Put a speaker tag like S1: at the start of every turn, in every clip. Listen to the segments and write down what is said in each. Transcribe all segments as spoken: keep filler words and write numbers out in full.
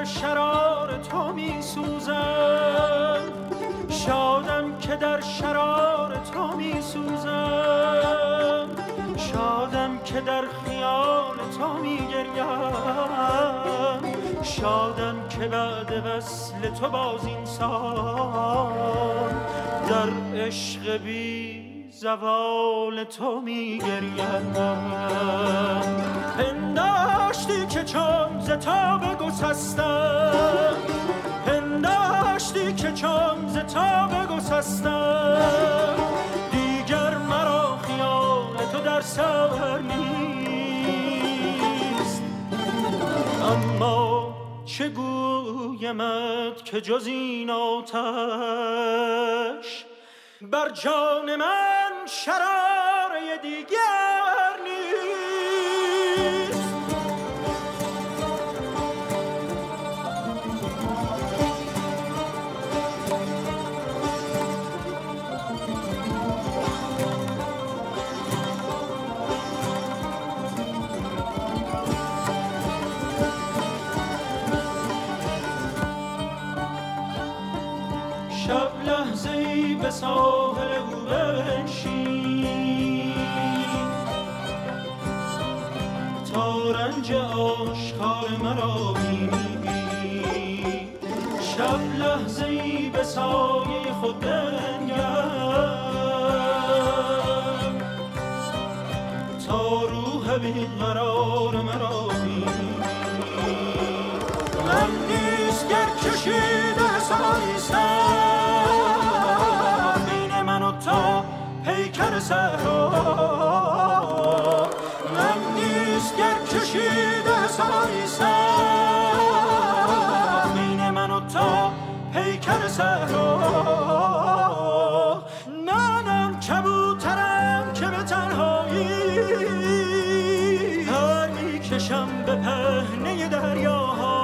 S1: در شرار تو می سوزم، شادم که در شرار تو می سوزم، شادم که در خیال تو می گریم، شادم که بعد وصل تو باز اینسان در عشق بی زوال تو می گریم. پنداشتی که چون ز تاب گسستم، پنداشتی که چون ز تاب گسستم، دیگر مرا خیال تو در سر نیست. اما چه گویمت که جز این آتش بر جان من شراره دیگر نیست. شب لحظه‌ای به ساحل او بنشین، تا رنج آشکار مرا بینی. شب لحظه‌ای به سایه خود بنگر، تا روح بیقرار مرا بینی. من نیست گر کشیده سمایی سر بین من و تا پیکر صحرا، من نیست گر کشیده سمایی سر بین من و تا پیکر صحرا. منم کبوترم که به تنهایی پر میکشم به پهنه دریاها.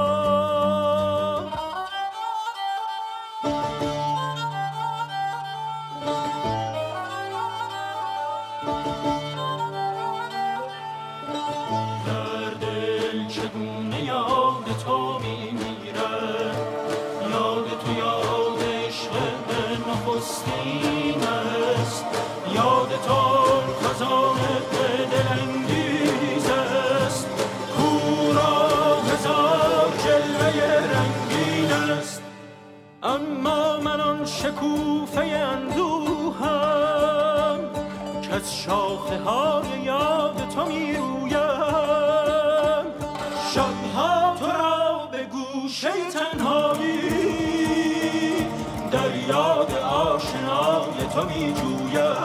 S1: یاد تو خزان دلانگیز است، کورا هزار جلوه رنگین است. اما من آن شکوفه اندوهم که از شاخه های یاد تو می رویم. شبها تو را به گوشه تنهایی در یاد آشنای تو می جویم.